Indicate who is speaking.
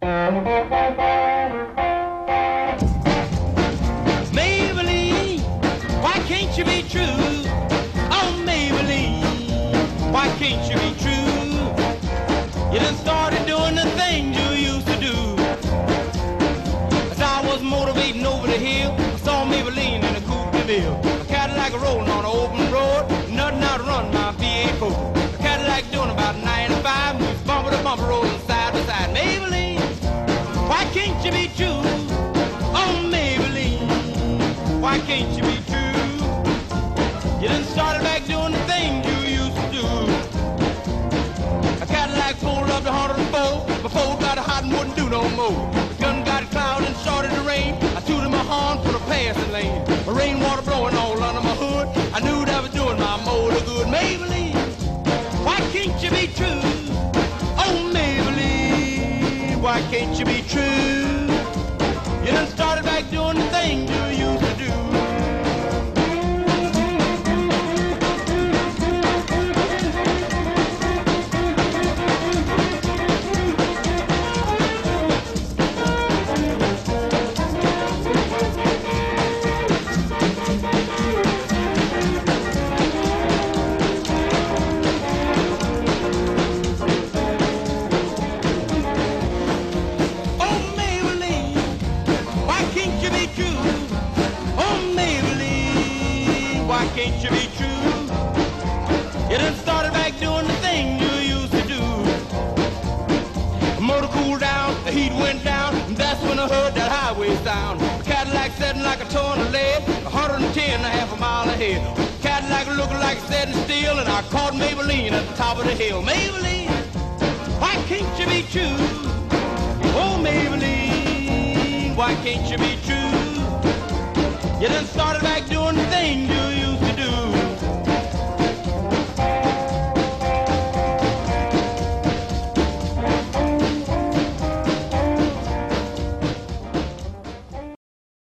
Speaker 1: Maybelline, why can't you be true? Oh, Maybelline, why can't you be true? You done started doing the things you used to do. As I was motivating over the hill, I saw Maybelline in a coupe de ville. A Cadillac rolling on an open road, nothing out to run my V8 Ford. A Cadillac doing about 95, moves bumper to bumper, rolling side to side. Maybelline, why can't you be true? Oh, Maybelline, why can't you be true? You done started back doing the things you used to do. A Cadillac pulled up to 104, my Ford got hot and wouldn't do no more. The gun got cloud and started to rain. I tooted my horn for the passing lane. My rainwater blowing all under my hood. I knew that was doing my motor good. Maybelline, why can't you be true? Oh, Maybelline, why can't you be true? You done started back doing the things you used to do. Why can't you be true? You done started back doing the thing you used to do. The motor cooled down, the heat went down, and that's when I heard that highway sound. The Cadillac setting like a toe in the lead, 110 a half a mile ahead. Cadillac looking like it's setting still, and I caught Maybelline at the top of the hill. Maybelline, why can't you be true? Oh, Maybelline, why can't you be true? You done started